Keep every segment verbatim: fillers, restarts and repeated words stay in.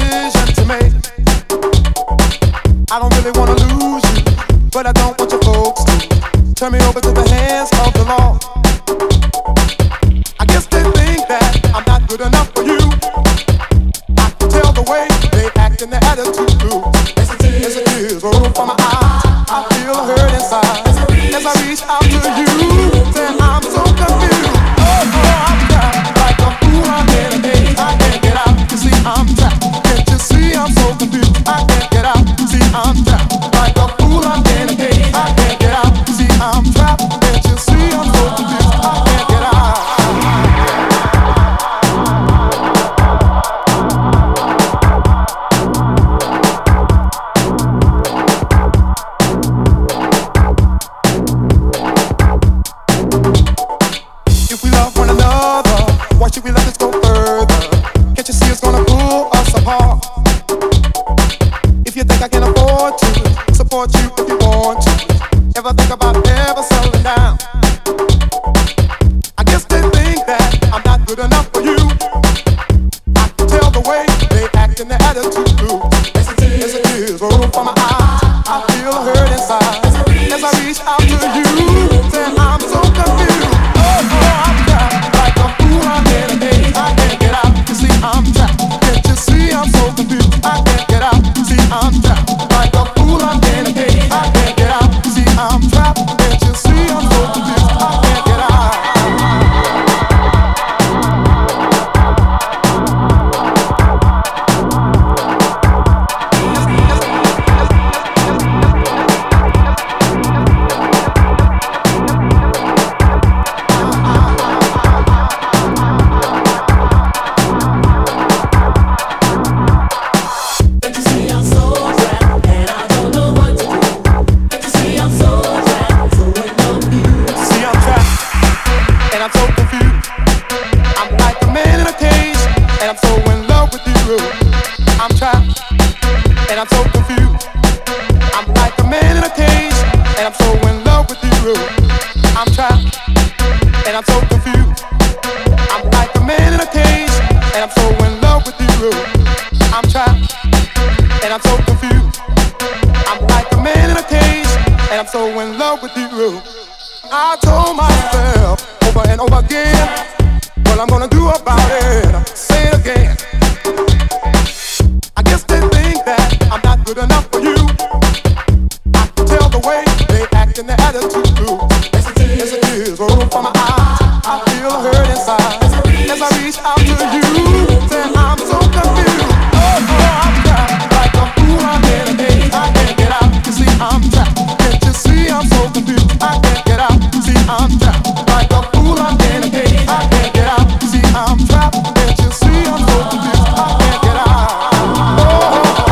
decision to make. I don't really wanna lose you, but I don't want your folks to turn me over to the hands of the law. I guess they think that I'm not good enough for you. I can tell the way they act and their attitude. As it is, as it is, roll from my eyes, I feel hurt inside as I reach out to you. Then I'm so confused. Oh, oh, I'm trapped like a fool. I'm in a daze. I can't get out. You see, I'm trapped. Can't you see? I'm so confused. I can't get out. See, I'm trapped like a fool. I'm in a daze. I can't get out. See, I'm trapped. Can't you see? I'm so confused. I can't get out. If we love one another, why should we let this go further? Can't you see it's gonna pull us apart? If you think I can afford to support you if you want to, ever think about ever settling down? I guess they think that I'm not good enough for you. I can tell the way they act and their attitude. As it is, as it is, roll from my eyes, I feel hurt inside as I reach out to you. Then I'm so confused. Oh, oh, I'm trapped like a fool. I'm in a daze. I can't get out. You see, I'm trapped. Can't you see? I'm so confused. I can't get out. See, I'm trapped like a fool. I'm in a daze. I can't get out. See, I'm trapped. Can't you see? I'm so confused. I can't get out. See, I'm trapped and I'm so confused. I'm like a man in a cage and I'm so in love with you. I'm trapped and I'm so confused. I'm like a man in a cage and I'm so in love with you. I'm trapped and I'm so confused. I'm like a man in a cage and I'm so in love with you. I'm trapped and I'm so confused. I'm like a man in a cage and I'm so in love with you. I told myself over and over again, what I'm gonna do about it. Say it again. I guess they think that I'm not good enough for you. I can tell the way they act and their attitude. As it is, as it is, roll from my eyes, I feel hurt inside as I reach out to you. Then I'm so confused. Oh, oh, I'm trapped like a fool. I'm in a daze. I can't get out. You see, I'm trapped. Can't you see? I'm so confused. I can't get out. See, I'm trapped like a fool. I'm in a daze. I can't get out. See, I'm trapped. Can't you see? I'm so confused. I can't get out. Oh, oh,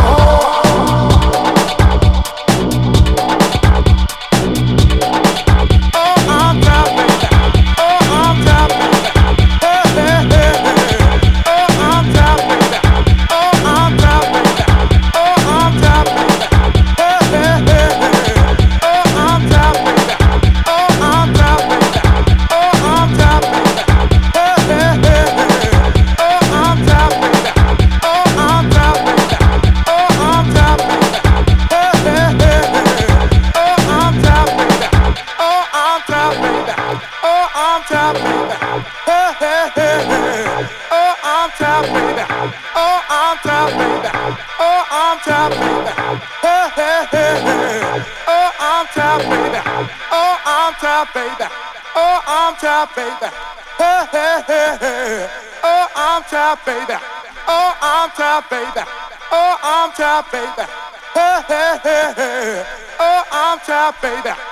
oh. Oh, I'm trapped, baby. Oh, I'm trapped, baby. Hey, hey, hey, hey. Oh, I'm trapped, baby. Oh, I'm trapped, baby. Oh, I'm trapped, baby. Hey, hey, hey, hey. Oh, I'm trapped, baby. Oh, I'm trapped, baby. Oh, I'm trapped, baby. Hey, hey, hey, hey. Oh, I'm trapped, baby. Oh, I'm trapped, baby. Oh, I'm trapped, baby. Hey, hey, hey, hey. Oh, I'm trapped, baby. Oh, I'm trapped, baby. Oh, I'm trapped, baby. Hey, hey, hey, hey. Oh, I'm trapped, baby. Oh, I'm trapped, baby. Oh, I'm trapped, baby. Hey, hey, hey, hey. Oh, I'm trapped, baby. Oh, I'm trapped, baby. Oh, I'm trapped, baby. Hey, hey, hey, hey. Oh, I'm trapped, baby. Oh, I'm trapped, baby. Oh, I'm trapped, baby. Hey, hey, hey, hey. Oh, I'm trapped, baby.